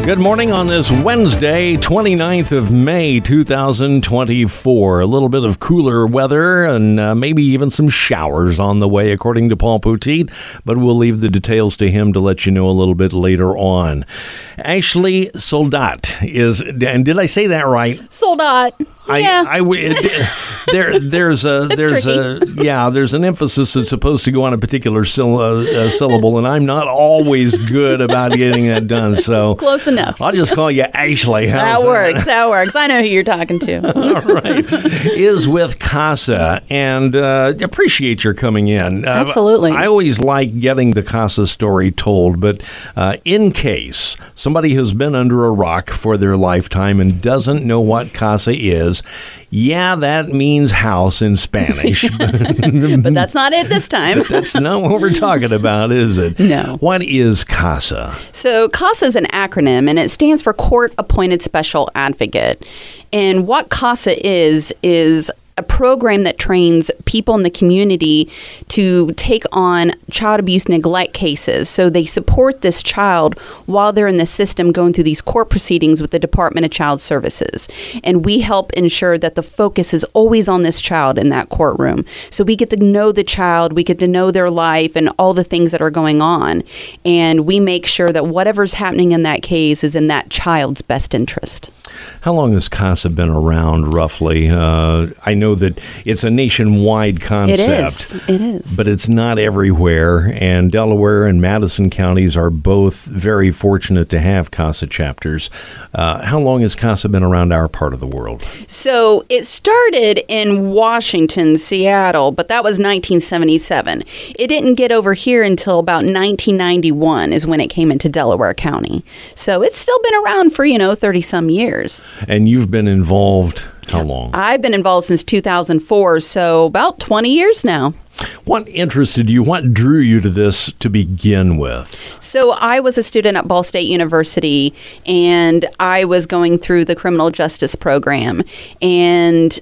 Good morning on this Wednesday, 29th of May, 2024. A little bit of cooler weather and maybe even some showers on the way, according to Paul Poteet, but we'll leave the details to him to let you know a little bit later on. Ashley Soldat is, and did I say that right? Soldat. Yeah. There's an emphasis that's supposed to go on a particular syllable, and I'm not always good about getting that done. So close enough. I'll just call you Ashley. That works. I know who you're talking to. All right. Is with CASA, and appreciate your coming in. Absolutely. I always like getting the CASA story told, but in case somebody has been under a rock for their lifetime and doesn't know what CASA is, yeah, that means house in Spanish. But that's not it this time. That's not what we're talking about, is it? No. What is CASA? So CASA is an acronym, and it stands for Court Appointed Special Advocate. And what CASA is a program that trains people in the community to take on child abuse neglect cases. So they support this child while they're in the system going through these court proceedings with the Department of Child Services. And we help ensure that the focus is always on this child in that courtroom. So we get to know the child, we get to know their life and all the things that are going on. And we make sure that whatever's happening in that case is in that child's best interest. How long has CASA been around, roughly? I know that it's a nationwide concept. It is. But it's not everywhere, and Delaware and Madison counties are both very fortunate to have CASA chapters. How long has CASA been around our part of the world? So it started in Washington, Seattle, but that was 1977. It didn't get over here until about 1991 is when it came into Delaware County. So it's still been around for, 30-some years. And you've been involved how long? I've been involved since 2004, so about 20 years now. What interested you? What drew you to this to begin with? So I was a student at Ball State University, and I was going through the criminal justice program, and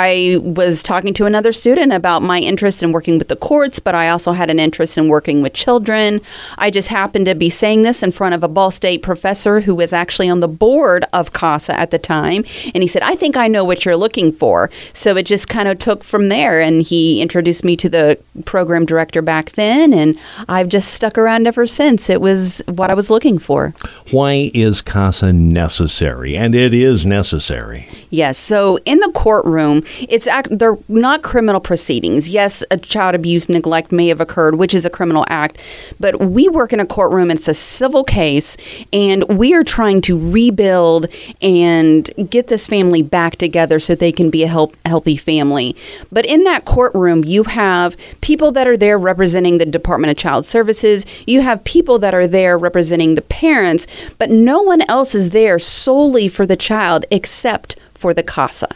I was talking to another student about my interest in working with the courts, but I also had an interest in working with children. I just happened to be saying this in front of a Ball State professor who was actually on the board of CASA at the time. And he said, I think I know what you're looking for. So it just kind of took from there. And he introduced me to the program director back then. And I've just stuck around ever since. It was what I was looking for. Why is CASA necessary? And it is necessary. Yes. So in the courtroom, they're not criminal proceedings. Yes, a child abuse neglect may have occurred, which is a criminal act, but we work in a courtroom. It's a civil case, and we are trying to rebuild and get this family back together so they can be a healthy family. But in that courtroom, you have people that are there representing the Department of Child Services. You have people that are there representing the parents, but no one else is there solely for the child except for the CASA.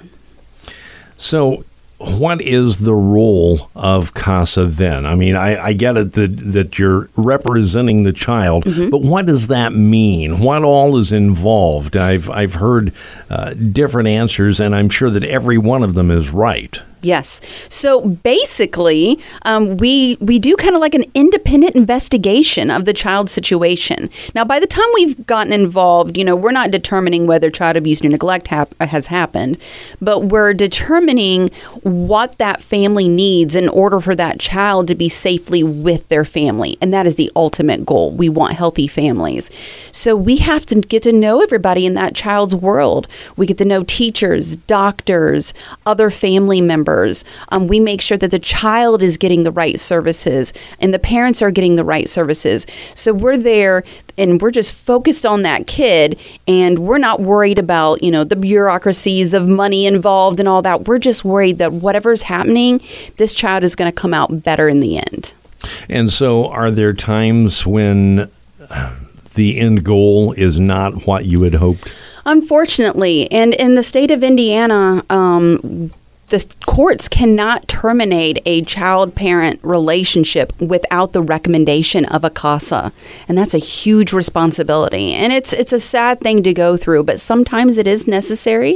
So what is the role of CASA then? I mean, I get it that you're representing the child, but what does that mean? What all is involved? I've heard different answers, and I'm sure that every one of them is right. Yes. So basically, we do kind of like an independent investigation of the child's situation. Now, by the time we've gotten involved, we're not determining whether child abuse or neglect has happened, but we're determining what that family needs in order for that child to be safely with their family. And that is the ultimate goal. We want healthy families. So we have to get to know everybody in that child's world. We get to know teachers, doctors, other family members. We make sure that the child is getting the right services and the parents are getting the right services. So we're there and we're just focused on that kid, and we're not worried about, the bureaucracies of money involved and all that. We're just worried that whatever's happening, this child is going to come out better in the end. And so are there times when the end goal is not what you had hoped? Unfortunately, and in the state of Indiana, the courts cannot terminate a child-parent relationship without the recommendation of a CASA, and that's a huge responsibility. And it's a sad thing to go through, but sometimes it is necessary.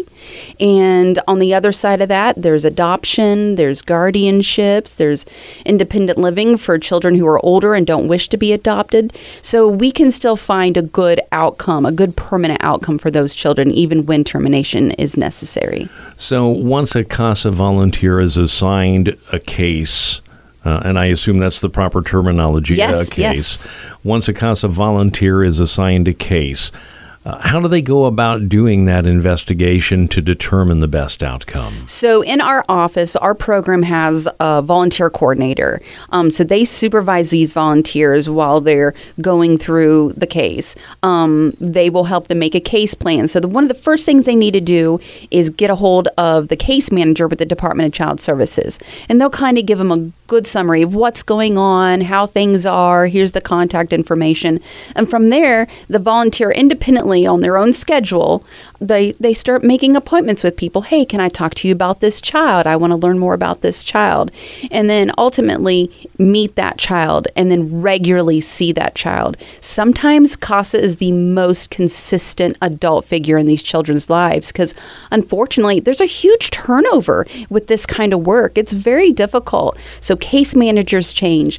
And on the other side of that, there's adoption, there's guardianships, there's independent living for children who are older and don't wish to be adopted. So we can still find a good outcome, a good permanent outcome for those children, even when termination is necessary. So once a CASA volunteer is assigned a case, and I assume that's the proper terminology, yes, case. Yes. Once a CASA volunteer is assigned a case, how do they go about doing that investigation to determine the best outcome? So in our office, our program has a volunteer coordinator. So they supervise these volunteers while they're going through the case. They will help them make a case plan. So one of the first things they need to do is get a hold of the case manager with the Department of Child Services. And they'll kind of give them a good summary of what's going on, how things are, here's the contact information. And from there, the volunteer independently on their own schedule, they start making appointments with people. Hey, can I talk to you about this child? I want to learn more about this child. And then ultimately meet that child and then regularly see that child. Sometimes CASA is the most consistent adult figure in these children's lives because unfortunately there's a huge turnover with this kind of work. It's very difficult. So case managers change,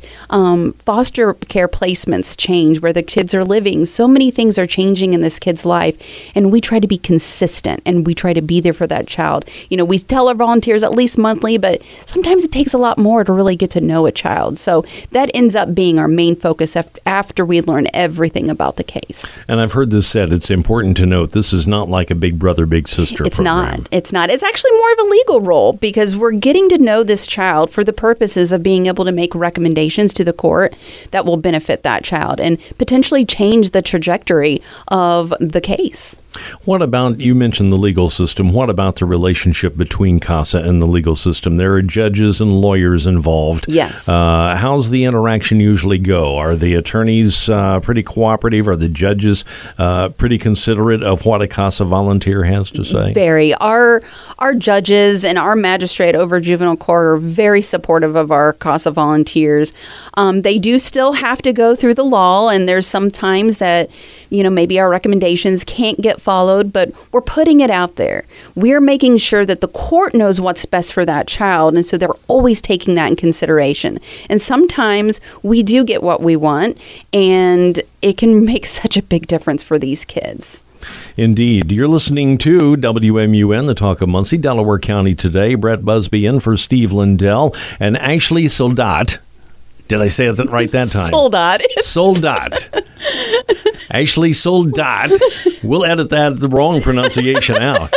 foster care placements change where the kids are living. So many things are changing in this kid's life, and we try to be consistent and we try to be there for that child. You know, we tell our volunteers at least monthly, but sometimes it takes a lot more to really get to know a child. So that ends up being our main focus after we learn everything about the case. And I've heard this said, it's important to note this is not like a big brother, big sister program. It's not. It's actually more of a legal role because we're getting to know this child for the purposes of being able to make recommendations to the court that will benefit that child and potentially change the trajectory of the case. What about, you mentioned the legal system, what about the relationship between CASA and the legal system? There are judges and lawyers involved. Yes. How's the interaction usually go? Are the attorneys pretty cooperative? Are the judges pretty considerate of what a CASA volunteer has to say? Very. Our judges and our magistrate over juvenile court are very supportive of our CASA volunteers. They do still have to go through the law, and there's some times that, you know, maybe our recommendations can't get followed, but we're putting it out there. We're making sure that the court knows what's best for that child, and so they're always taking that in consideration. And sometimes we do get what we want, and it can make such a big difference for these kids. Indeed. You're listening to WMUN, the Talk of Muncie, Delaware County Today. Brett Busby in for Steve Lindell and Ashley Soldat. Did I say it right that time? Soldat. Ashley Soldat. We'll edit the wrong pronunciation out.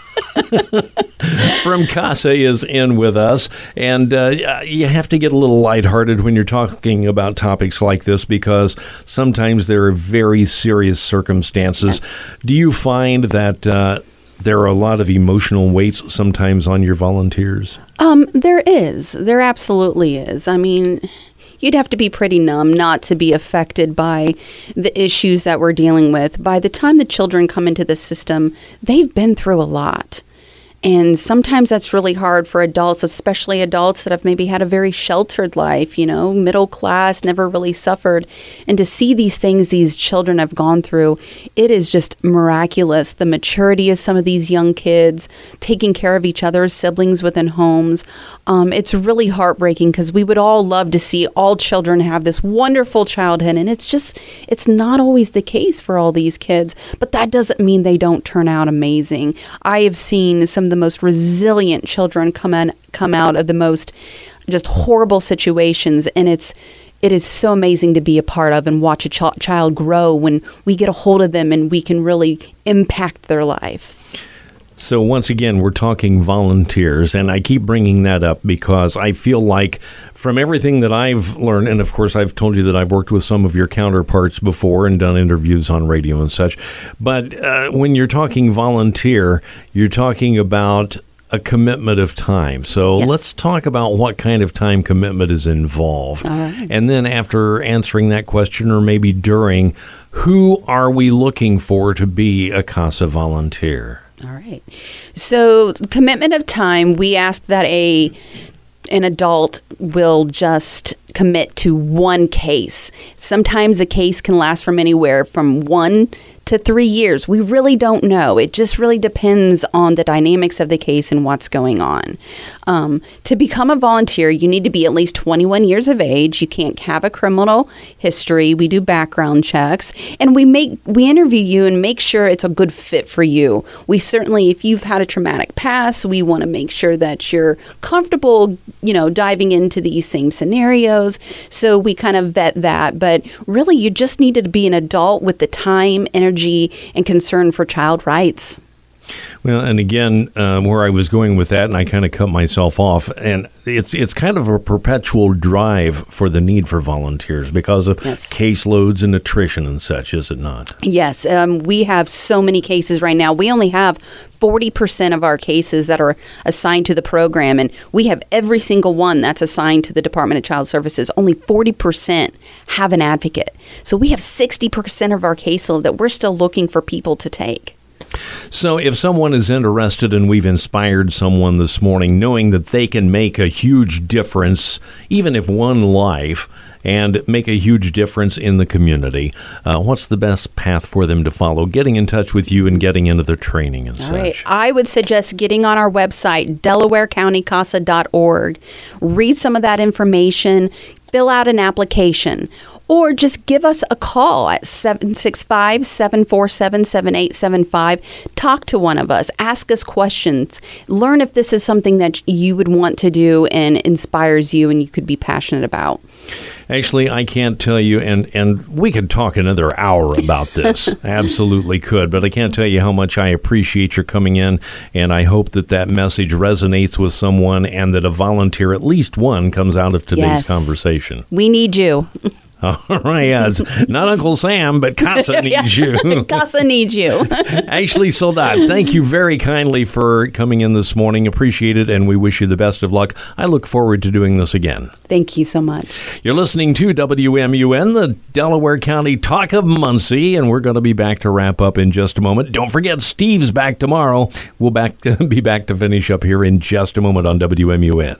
From CASA is in with us, and you have to get a little lighthearted when you're talking about topics like this because sometimes there are very serious circumstances. Yes. Do you find that there are a lot of emotional weights sometimes on your volunteers? There is. There absolutely is. I mean, you'd have to be pretty numb not to be affected by the issues that we're dealing with. By the time the children come into the system, they've been through a lot. And sometimes that's really hard for adults, especially adults that have maybe had a very sheltered life, you know, middle class, never really suffered. And to see these things these children have gone through, it is just miraculous. The maturity of some of these young kids, taking care of each other's siblings within homes. It's really heartbreaking because we would all love to see all children have this wonderful childhood. And it's not always the case for all these kids. But that doesn't mean they don't turn out amazing. I have seen some of the most resilient children come out of the most just horrible situations, and it is so amazing to be a part of and watch a child grow when we get a hold of them and we can really impact their life. So once again, we're talking volunteers, and I keep bringing that up because I feel like from everything that I've learned, and of course I've told you that I've worked with some of your counterparts before and done interviews on radio and such, but when you're talking volunteer, you're talking about a commitment of time. So Let's talk about what kind of time commitment is involved. All right. And then after answering that question, or maybe during, who are we looking for to be a CASA volunteer? All right. So commitment of time, we ask that an adult will just commit to one case. Sometimes a case can last from anywhere from 1 to 3 years. We really don't know. It just really depends on the dynamics of the case and what's going on. To become a volunteer, you need to be at least 21 years of age. You can't have a criminal history. We do background checks, and we interview you and make sure it's a good fit for you. We certainly, if you've had a traumatic past, we want to make sure that you're comfortable, diving into these same scenarios. So we kind of vet that. But really, you just needed to be an adult with the time, energy, and concern for child rights. Well, and again, where I was going with that, and I kind of cut myself off, and it's kind of a perpetual drive for the need for volunteers because of caseloads and attrition and such, is it not? Yes, we have so many cases right now. We only have 40% of our cases that are assigned to the program, and we have every single one that's assigned to the Department of Child Services. Only 40% have an advocate. So we have 60% of our caseload that we're still looking for people to take. So if someone is interested, and we've inspired someone this morning, knowing that they can make a huge difference, even if one life, and make a huge difference in the community, what's the best path for them to follow? Getting in touch with you and getting into their training and such. Right. I would suggest getting on our website, DelawareCountyCASA.org. Read some of that information, fill out an application, or just give us a call at 765-747-7875. Talk to one of us. Ask us questions. Learn if this is something that you would want to do and inspires you and you could be passionate about. Actually, I can't tell you, and we could talk another hour about this. Absolutely could, but I can't tell you how much I appreciate your coming in, and I hope that message resonates with someone and that a volunteer, at least one, comes out of today's conversation. We need you. All right, yeah, it's not Uncle Sam, but CASA needs you. CASA needs you. Ashley Soldat, thank you very kindly for coming in this morning. Appreciate it, and we wish you the best of luck. I look forward to doing this again. Thank you so much. You're listening to WMUN, the Delaware County Talk of Muncie, and we're going to be back to wrap up in just a moment. Don't forget, Steve's back tomorrow. We'll be back to finish up here in just a moment on WMUN.